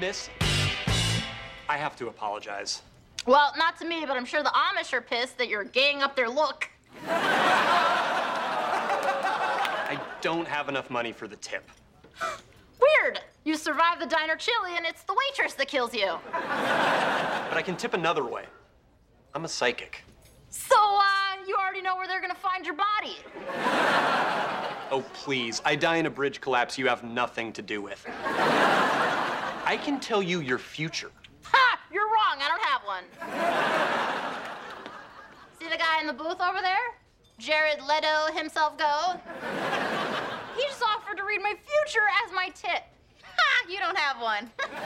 Miss, I have to apologize. Well, not to me, but I'm sure the Amish are pissed that you're gaying up their look. I don't have enough money for the tip. Weird. You survive the diner chili and it's the waitress that kills you. But I can tip another way. I'm a psychic. So, you already know where they're gonna find your body. Oh, please. I die in a bridge collapse you have nothing to do with. I can tell you your future. Ha! You're wrong. I don't have one. See the guy in the booth over there? Jared Leto himself go. He just offered to read my future as my tip. Ha! You don't have one.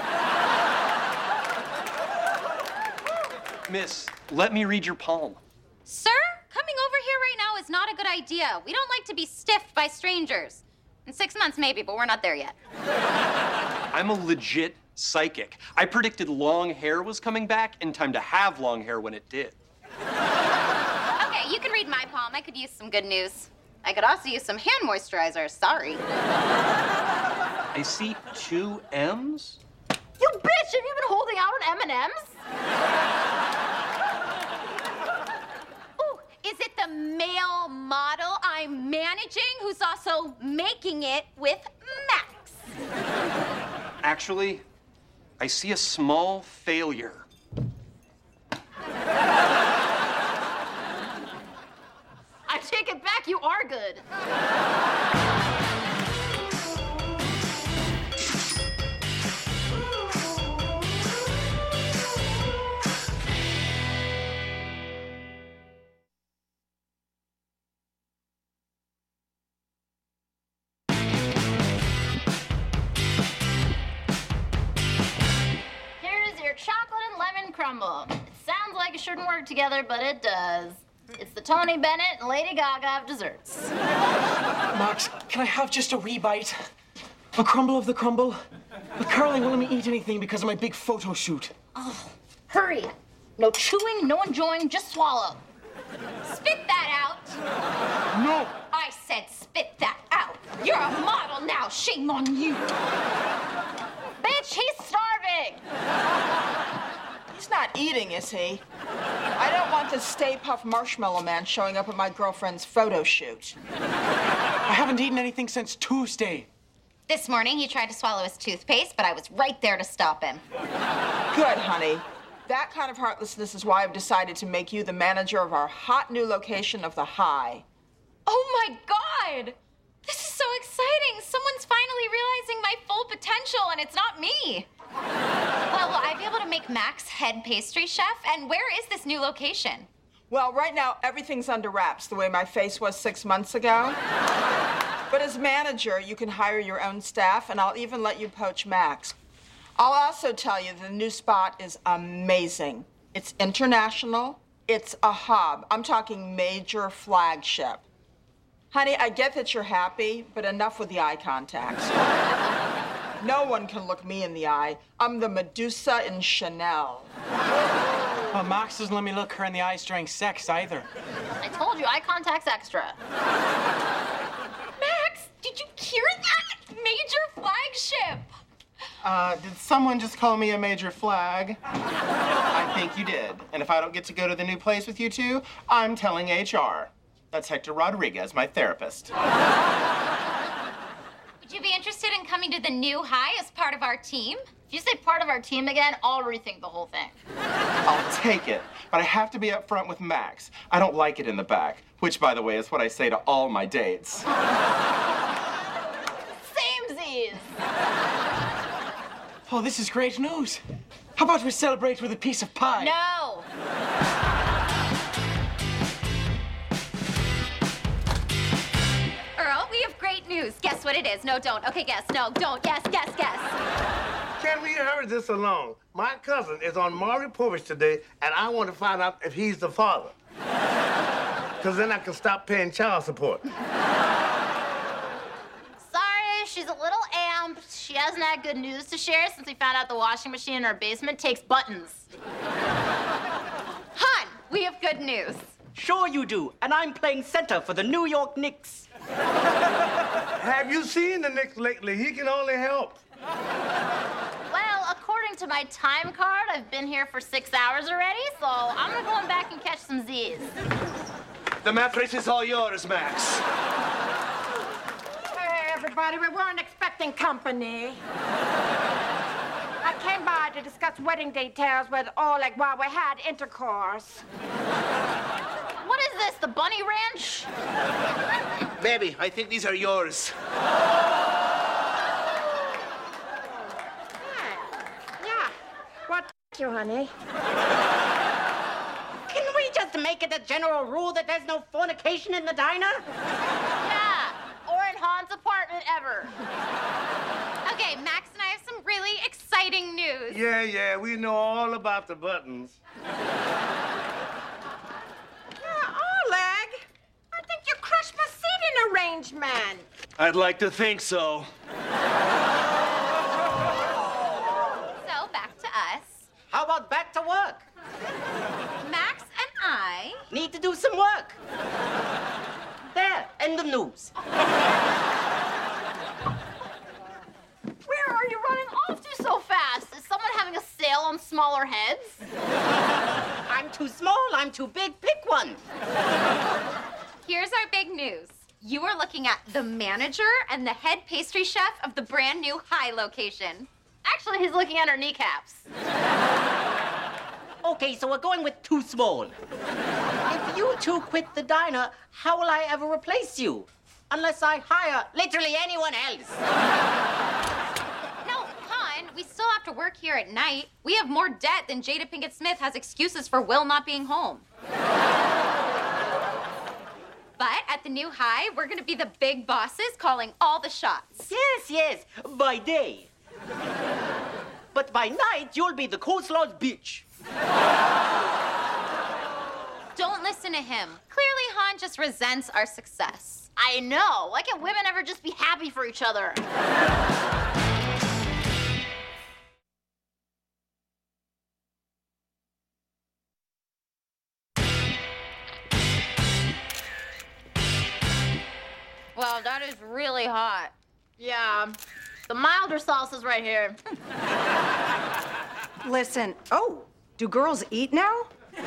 Miss, let me read your palm. Sir, coming over here right now is not a good idea. We don't like to be stiffed by strangers. In 6 months, maybe, but we're not there yet. I'm a legit psychic. I predicted long hair was coming back in time to have long hair when it did. Okay, you can read my palm. I could use some good news. I could also use some hand moisturizer. Sorry. I see 2 M's. You bitch! Have you been holding out on M&Ms? Ooh, is it the male model I'm managing who's also making it with Max? Actually, I see a small failure. I take it back. You are good. Chocolate and lemon crumble. It sounds like it shouldn't work together, but it does. It's the Tony Bennett and Lady Gaga of desserts. Max, can I have just a wee bite? A crumble of the crumble? But Caroline won't let me eat anything because of my big photo shoot. Oh, hurry. No chewing, no enjoying, just swallow. Spit that out. No! I said spit that out. You're a model now. Shame on you. Bitch, he's starving. He's not eating, is he? I don't want this Stay Puft Marshmallow Man showing up at my girlfriend's photo shoot. I haven't eaten anything since Tuesday. This morning, he tried to swallow his toothpaste, but I was right there to stop him. Good, honey. That kind of heartlessness is why I've decided to make you the manager of our hot new location of the High. Oh, my God! This is so exciting. Someone's finally realizing my full potential, and it's not me. Well, will I be able to make Max head pastry chef? And where is this new location? Well, right now, everything's under wraps, the way my face was 6 months ago. But as manager, you can hire your own staff, and I'll even let you poach Max. I'll also tell you the new spot is amazing. It's international. It's a hub. I'm talking major flagship. Honey, I get that you're happy, but enough with the eye contact. No one can look me in the eye. I'm the Medusa in Chanel. Well, Max doesn't let me look her in the eyes during sex either. I told you, eye contact's extra. Max, did you hear that? Major flagship. Did someone just call me a major flag? I think you did. And if I don't get to go to the new place with you two, I'm telling HR. That's Hector Rodriguez, my therapist. Would you be interested in coming to the new High as part of our team? If you say part of our team again, I'll rethink the whole thing. I'll take it, but I have to be up front with Max. I don't like it in the back, which, by the way, is what I say to all my dates. Samesies. Oh, this is great news. How about we celebrate with a piece of pie? No. Earl, we have great news. Guess what it is? No, don't. Okay, guess. No, don't. Yes, guess. Can we hurry this along? My cousin is on Maury Povich today, and I want to find out if he's the father. Because then I can stop paying child support. Sorry, she's a little amped. She hasn't had good news to share since we found out the washing machine in her basement takes buttons. Hun, we have good news. Sure you do, and I'm playing center for the New York Knicks. Have you seen the Knicks lately? He can only help. Well, according according to my time card, I've been here for 6 hours already, so I'm gonna go back and catch some Z's. The mattress is all yours, Max. Hey, everybody, we weren't expecting company. I came by to discuss wedding details with Oleg while we had intercourse. What is this, the Bunny Ranch? Baby, I think these are yours. Yeah. Well, thank you, honey. Can we just make it a general rule that there's no fornication in the diner? Yeah, or in Han's apartment ever. Okay, Max and I have some really exciting news. Yeah, we know all about the buttons. Oleg, I think you crushed my seating arrangement. I'd like to think so. So, back to us. How about back to work? Max and I... Need to do some work. There, end of news. Where are you running off to so fast? Is someone having a sale on smaller heads? I'm too small, I'm too big, pick one. Here's our big news. You are looking at the manager and the head pastry chef of the brand new High location. Actually, he's looking at her kneecaps. Okay, so we're going with too small. If you two quit the diner, how will I ever replace you? Unless I hire literally anyone else. No, Han, we still have to work here at night. We have more debt than Jada Pinkett Smith has excuses for Will not being home. But at the new High, we're gonna be the big bosses calling all the shots. Yes, by day. But by night, you'll be the coleslaw's bitch. Don't listen to him. Clearly, Han just resents our success. I know. Why can't women ever just be happy for each other? Well, that is really hot. Yeah. The milder sauce is right here. Listen, oh, do girls eat now?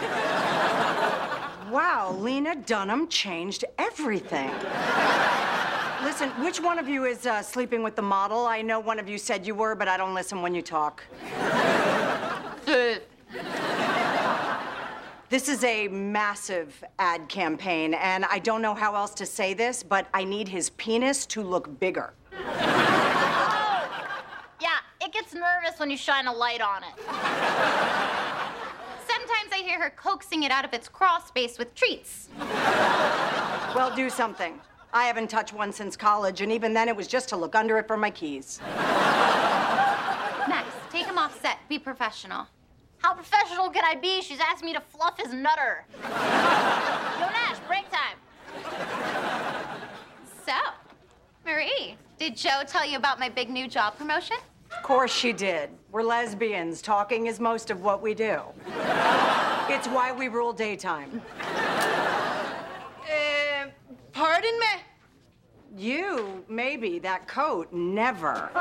Wow, Lena Dunham changed everything. Listen, which one of you is sleeping with the model? I know one of you said you were, but I don't listen when you talk. This is a massive ad campaign, and I don't know how else to say this, but I need his penis to look bigger. Yeah, it gets nervous when you shine a light on it. Sometimes I hear her coaxing it out of its crawl space with treats. Well, do something. I haven't touched one since college, and even then it was just to look under it for my keys. Max, take him off set. Be professional. How professional can I be? She's asked me to fluff his nutter. Yo, Nash, break time. So, Marie, did Joe tell you about my big new job promotion? Of course she did. We're lesbians. Talking is most of what we do. It's why we rule daytime. Pardon me? You, maybe. That coat, never.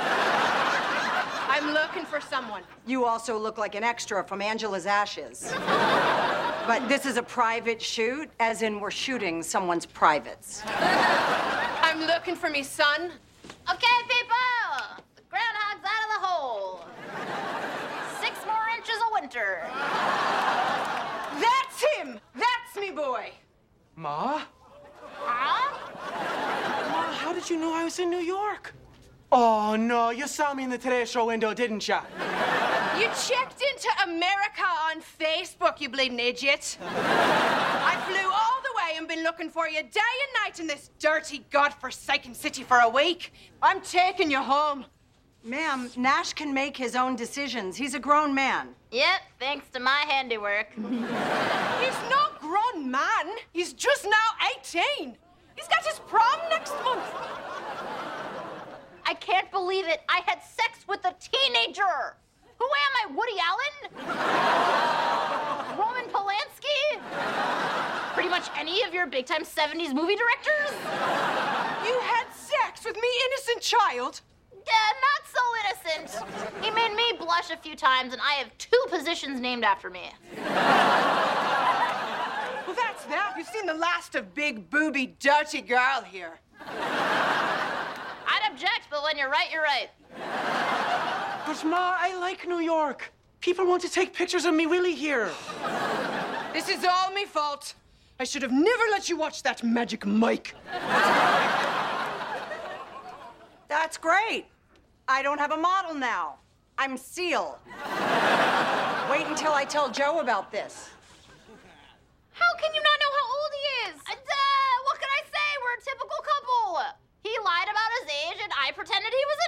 I'm looking for someone. You also look like an extra from Angela's Ashes. But this is a private shoot, as in we're shooting someone's privates. I'm looking for me son. Okay, people. The groundhog's out of the hole. 6 more inches of winter. That's him. That's me boy. Ma? Huh? Ma, how did you know I was in New York? Oh, no, you saw me in the Today Show window, didn't ya? You checked into America on Facebook, you bleeding idiot. I flew all the way and been looking for you day and night in this dirty, godforsaken city for a week. I'm taking you home. Ma'am, Nash can make his own decisions. He's a grown man. Yep, thanks to my handiwork. He's no grown man. He's just now 18. He's got his prom next month. I can't believe it. I had sex with a teenager. Who am I, Woody Allen? Roman Polanski? Pretty much any of your big-time 70s movie directors? You had sex with me, innocent child? Not so innocent. He made me blush a few times, and I have 2 positions named after me. Well, that's that. You've seen the last of big, booby, dirty girl here. I'd object, but when you're right, you're right. But Ma, I like New York. People want to take pictures of me Willie here. This is all me fault. I should have never let you watch that Magic Mike. That's great. I don't have a model now. I'm Seal. Wait until I tell Joe about this. How can you not know how old he is? What can I say? We're a typical couple. He lied about his age, and I pretended he was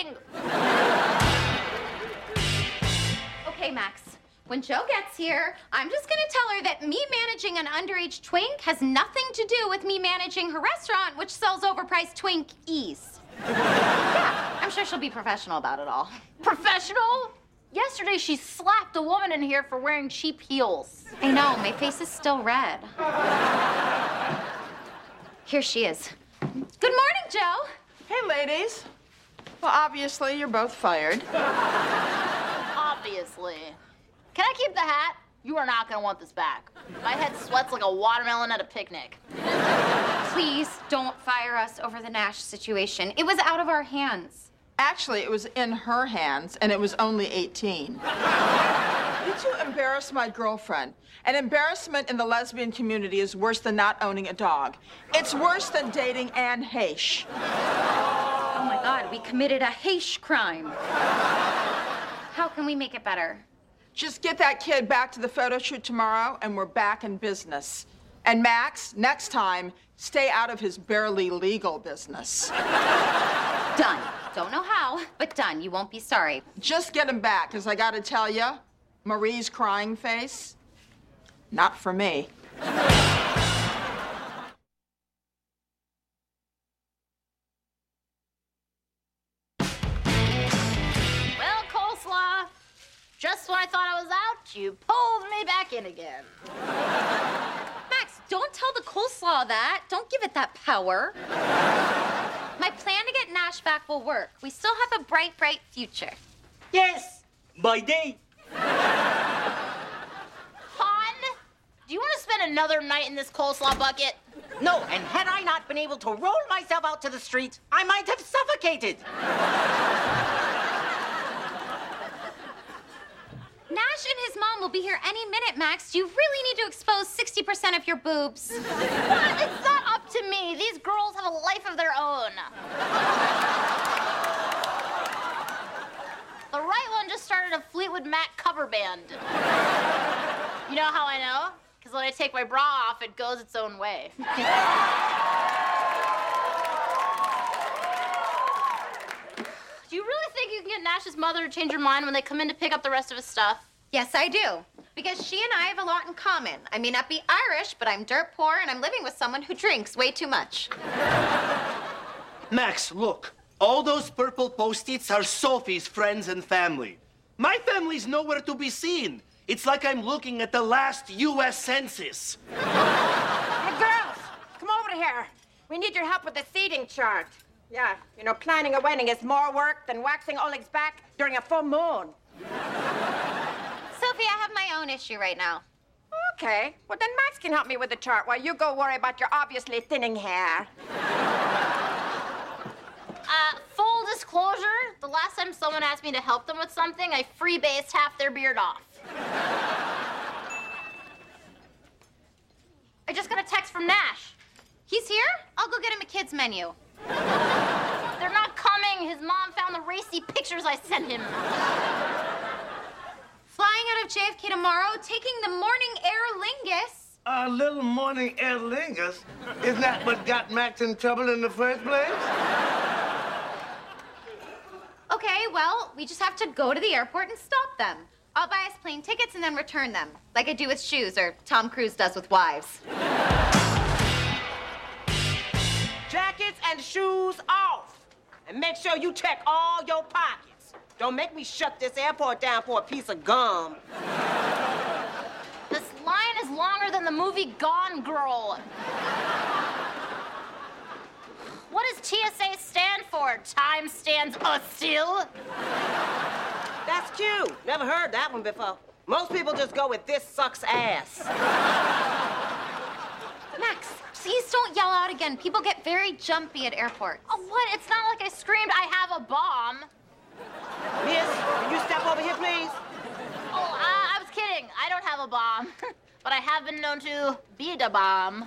interesting. Okay, Max. When Joe gets here, I'm just gonna tell her that me managing an underage twink has nothing to do with me managing her restaurant, which sells overpriced Twinkies. Yeah, I'm sure she'll be professional about it all. Professional? Yesterday, she slapped a woman in here for wearing cheap heels. I know, my face is still red. Here she is. Good morning, Joe. Hey, ladies. Well, obviously, you're both fired. Obviously. Can I keep the hat? You are not gonna want this back. My head sweats like a watermelon at a picnic. Please don't fire us over the Nash situation. It was out of our hands. Actually, it was in her hands, and it was only 18. You two embarrassed my girlfriend. And embarrassment in the lesbian community is worse than not owning a dog. It's worse than dating Anne Heche. Oh my God, we committed a Heche crime. How can we make it better? Just get that kid back to the photo shoot tomorrow, and we're back in business. And Max, next time, stay out of his barely legal business. Done. Don't know how, but done. You won't be sorry. Just get him back, because I gotta tell you, Marie's crying face, not for me. Well, coleslaw, just when I thought I was out, you pulled me back in again. Max, don't tell the coleslaw that. Don't give it that power. My plan to get Nash back will work. We still have a bright, bright future. Yes, by day. Han, do you want to spend another night in this coleslaw bucket? No, and had I not been able to roll myself out to the street, I might have suffocated. Nash and his mom will be here any minute, Max. You really need to expose 60% of your boobs. What? It's not up to me. These girls have a life of their own. The right one just started a Fleetwood Mac cover band. You know how I know? Because when I take my bra off, it goes its own way. Do you really think you can get Nash's mother to change her mind when they come in to pick up the rest of his stuff? Yes, I do. Because she and I have a lot in common. I may not be Irish, but I'm dirt poor, and I'm living with someone who drinks way too much. Max, look. All those purple Post-its are Sophie's friends and family. My family's nowhere to be seen. It's like I'm looking at the last U.S. Census. Hey, girls, come over here. We need your help with the seating chart. Yeah, you know, planning a wedding is more work than waxing Oleg's back during a full moon. Sophie, I have my own issue right now. Okay, well then Max can help me with the chart while you go worry about your obviously thinning hair. Full disclosure, the last time someone asked me to help them with something, I freebased half their beard off. I just got a text from Nash. He's here? I'll go get him a kid's menu. They're not coming. His mom found the racy pictures I sent him. Flying out of JFK tomorrow, taking the morning Aer Lingus. A little morning Aer Lingus? Isn't that what got Max in trouble in the first place? Okay, well, we just have to go to the airport and stop them. I'll buy us plane tickets and then return them, like I do with shoes, or Tom Cruise does with wives. Jackets and shoes off. And make sure you check all your pockets. Don't make me shut this airport down for a piece of gum. This line is longer than the movie Gone Girl. What does TSA stand for? Time stands still? That's cute. Never heard that one before. Most people just go with "this sucks ass." Max, please don't yell out again. People get very jumpy at airports. Oh, what? It's not like I screamed, I have a bomb. Miss, will you step over here, please? Oh, I was kidding. I don't have a bomb. But I have been known to be the bomb.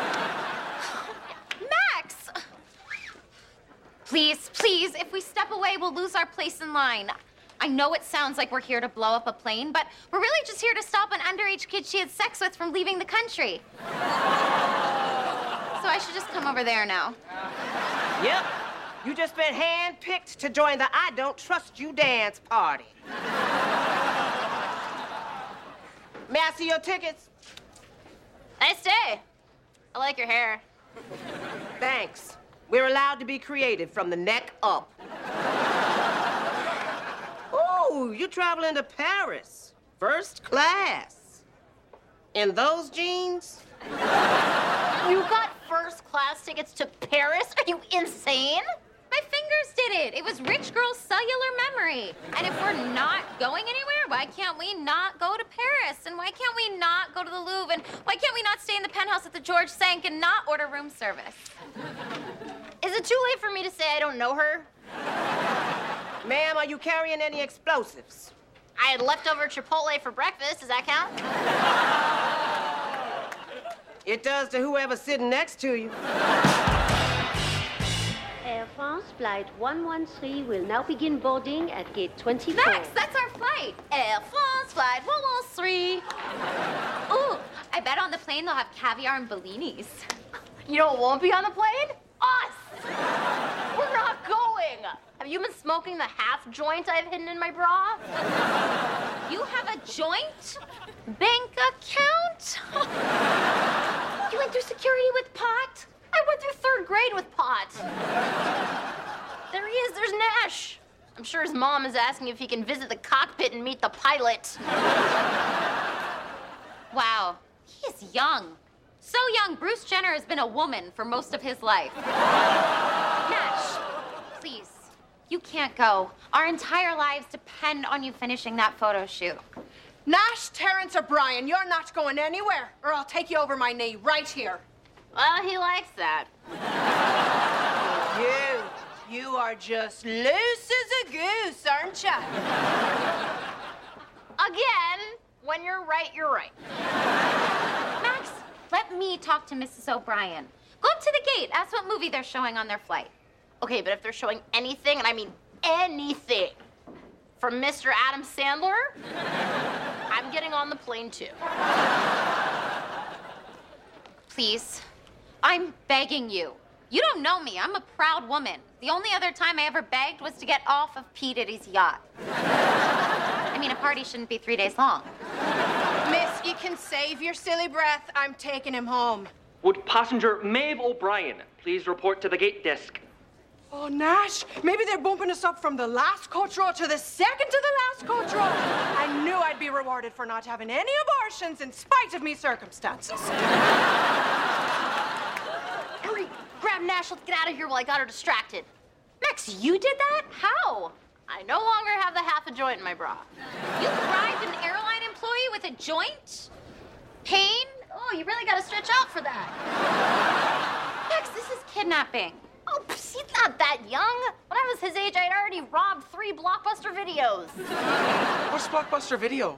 Max! Please, please, if we step away, we'll lose our place in line. I know it sounds like we're here to blow up a plane, but we're really just here to stop an underage kid she had sex with from leaving the country. So I should just come over there now. Yep. You just been handpicked to join the I Don't Trust You dance party. May I see your tickets? Nice day. I like your hair. Thanks. We're allowed to be creative from the neck up. Oh, you're traveling to Paris. First class. In those jeans? You got first-class tickets to Paris? Are you insane? My fingers did it. It was rich girl's cellular memory. And if we're not going anywhere, why can't we not go to Paris? And why can't we not go to the Louvre? And why can't we not stay in the penthouse at the George Cinq and not order room service? Is it too late for me to say I don't know her? Ma'am, are you carrying any explosives? I had leftover Chipotle for breakfast. Does that count? It does to whoever's sitting next to you. Air France Flight 113 will now begin boarding at gate 24. Max, that's our flight. Air France Flight 113. Ooh, I bet on the plane they'll have caviar and Bellinis. You know what won't be on the plane? Us! We're not going! Have you been smoking the half joint I've hidden in my bra? You have a joint? Bank account? You went through security with pot? I went through third grade with pot. There he is, there's Nash. I'm sure his mom is asking if he can visit the cockpit and meet the pilot. Wow, he is young. So young, Bruce Jenner has been a woman for most of his life. Nash, please, you can't go. Our entire lives depend on you finishing that photo shoot. Nash, Terrence, or Brian, you're not going anywhere, or I'll take you over my knee right here. Well, he likes that. You are just loose as a goose, aren't you? Again, when you're right, you're right. Max, let me talk to Mrs. O'Brien. Go up to the gate, ask what movie they're showing on their flight. Okay, but if they're showing anything, and I mean anything, from Mr. Adam Sandler, I'm getting on the plane too. Please, I'm begging you. You don't know me. I'm a proud woman. The only other time I ever begged was to get off of P. Diddy's yacht. I mean, a party shouldn't be 3 days long. Miss, you can save your silly breath. I'm taking him home. Would passenger Maeve O'Brien please report to the gate desk? Oh, Nash, maybe they're bumping us up from the last coach row to the second to the last coach row. I knew I'd be rewarded for not having any abortions in spite of me circumstances. Hurry, grab Nash, let's get out of here while I got her distracted. Max, you did that? How? I no longer have the half a joint in my bra. You bribed an airline employee with a joint? Pain? Oh, you really gotta stretch out for that. Max, this is kidnapping. Oh, he's not that young. When I was his age, I'd already robbed 3 Blockbuster videos. What's Blockbuster Video?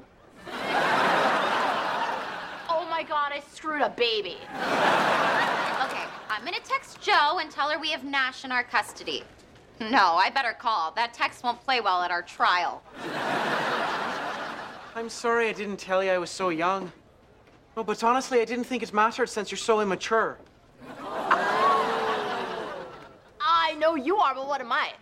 Oh my God, I screwed a baby. Okay, I'm gonna text Jo and tell her we have Nash in our custody. No, I better call. That text won't play well at our trial. I'm sorry I didn't tell you I was so young. No, but honestly, I didn't think it mattered since you're so immature. I know you are, but what am I?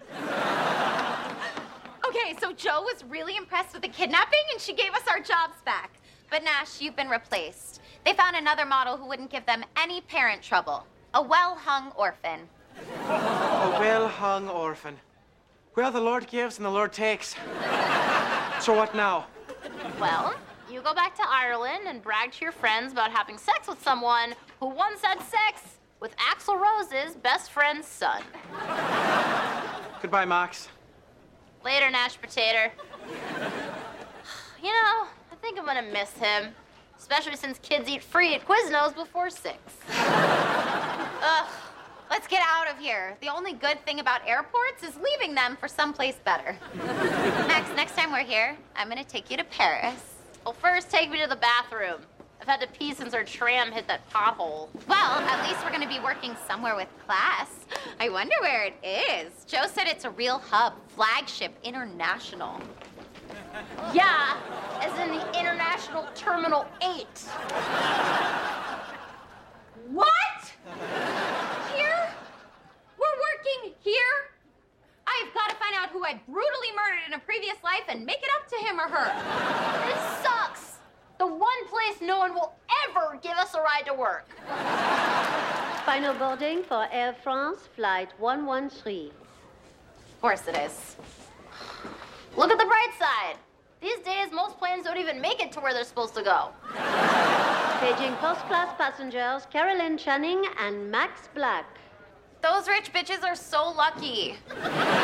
Okay, so Jo was really impressed with the kidnapping and she gave us our jobs back. But Nash, you've been replaced. They found another model who wouldn't give them any parent trouble. A well-hung orphan. A well-hung orphan. Well, the Lord gives and the Lord takes. So what now? Well, you go back to Ireland and brag to your friends about having sex with someone who once had sex with Axl Rose's best friend's son. Goodbye, Max. Later, Nash Potato. You know, I think I'm gonna miss him, especially since kids eat free at Quiznos before 6. Ugh. Let's get out of here. The only good thing about airports is leaving them for someplace better. Max, next time we're here, I'm gonna take you to Paris. Well, first take me to the bathroom. I've had to pee since our tram hit that pothole. Well, at least we're gonna be working somewhere with class. I wonder where it is. Joe said it's a real hub, flagship, international. Yeah, as in the International Terminal 8. What? Here? We're working here? I've got to find out who I brutally murdered in a previous life and make it up to him or her. This sucks. The one place no one will ever give us a ride to work. Final boarding for Air France Flight 113. Of course it is. Look at the bright side. These days, most planes don't even make it to where they're supposed to go. Paging first-class passengers Carolyn Channing and Max Black. Those rich bitches are so lucky.